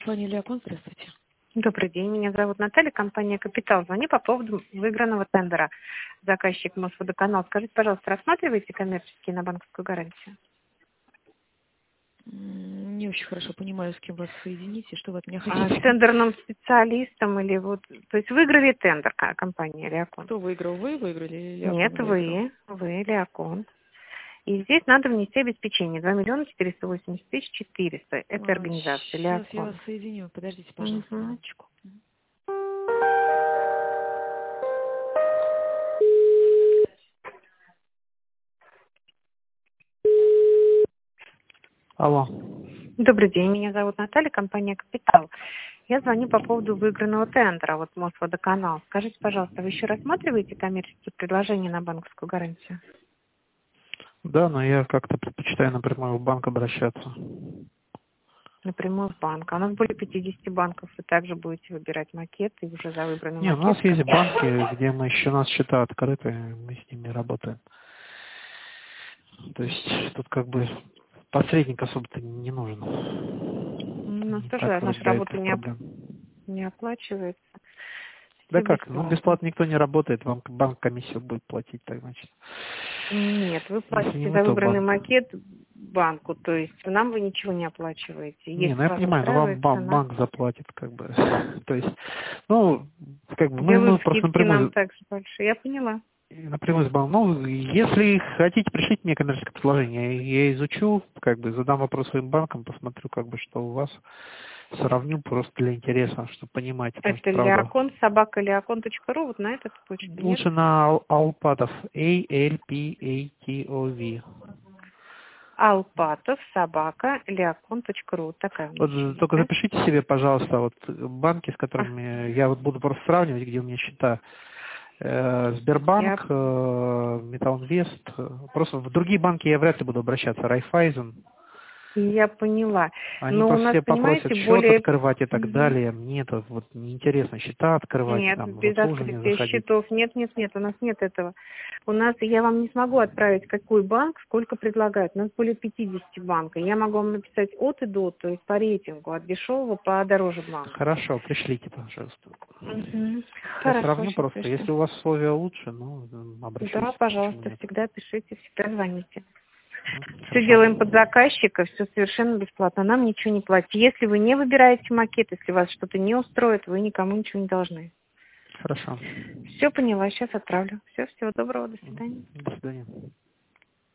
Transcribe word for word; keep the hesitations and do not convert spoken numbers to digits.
Плане Леокон, здравствуйте. Добрый день, меня зовут Наталья, компания «Капитал». Звоню по поводу выигранного тендера. Заказчик Мосводоканал. Скажите, пожалуйста, рассматриваете коммерческие на банковскую гарантию? М, Не очень хорошо понимаю, с кем вас соедините, что вы от меня А, с хотите. тендерным специалистом или вот... То есть выиграли тендер ка- компания «Леокон». Кто выиграл? Вы выиграли или Нет, Леокон выиграл? вы, вы, «Леокон». И здесь надо внести обеспечение. два миллиона четыреста восемьдесят тысяч четыреста. Это организация Сейчас я вас «Леокон». соединю. Подождите, пожалуйста, Угу. минуточку. Мгм. Алло. Добрый день, меня зовут Наталья, компания «Капитал». Я звоню по поводу выигранного тендера, вот Мосводоканал. Скажите, пожалуйста, вы еще рассматриваете коммерческие предложения на банковскую гарантию? Да, но я как-то предпочитаю напрямую в банк обращаться. Напрямую в банк. А у нас более пятидесяти банков. Вы также будете выбирать макет, и уже за выбранный Не, у макет. нас есть банки, где мы еще у нас счета открыты, мы с ними работаем. То есть тут как бы посредник особо-то не нужен. У нас Не тоже так наша вроде до работа этого не, оп- проблем. не оплачивается. Да Все как, ну бесплатно. бесплатно никто не работает, вам банк комиссию будет платить, так значит. Нет, вы Если не платите мы, за то выбранный банк. макет банку, то есть нам вы ничего не оплачиваете. Не, ну Если я вас понимаю, но вам устраивает ба- цена. банк заплатит, как бы. То есть, ну, как бы мы, мы Делают просто скидки нам напрямую также большие. Я поняла. И напрямую с банком. Ну, если хотите, пришлите мне коммерческое предложение. Я изучу, как бы задам вопрос своим банкам, посмотрю, как бы, что у вас. Сравню просто для интереса, чтобы понимать, потому что, Это правда, Леокон, собака леокон точка ру, вот на эту почту, нет? лучше на Ал- Алпатов. A L P A T O V. Алпатов, собака, леокон точка ру. Такая у меня Вот еще э, есть, только да? запишите себе, пожалуйста, вот банки, с А, которыми я вот буду просто сравнивать, где у меня счета. Э, я, Сбербанк, э, Металлинвест. э, Просто в другие банки я вряд ли буду обращаться. Райфайзен. я поняла. Они Но у просто нас, все попросят понимаете, счет более... открывать и так Мгм. далее. Мне это вот неинтересно. Счета открывать, Нет, там, в без обслуживание открытия заходить. счетов. Нет, нет, нет, у нас нет этого. У нас, я вам не смогу отправить, какой банк, сколько предлагают. У нас более пятидесяти банков. Я могу вам написать от и до, то есть по рейтингу, от дешевого по дороже банк. Хорошо, пришлите, пожалуйста. Угу. Я Хорошо, сравню сейчас просто. пришлю. Если у вас условия лучше, ну, Да, обращайтесь. Почему пожалуйста, нет? всегда пишите, всегда звоните. Мгм. Все Хорошо. делаем под заказчика, все совершенно бесплатно, нам ничего не платите. Если вы не выбираете макет, если вас что-то не устроит, вы никому ничего не должны. Хорошо. Все поняла, сейчас отправлю. Все, всего доброго, до Мгм. свидания. До свидания.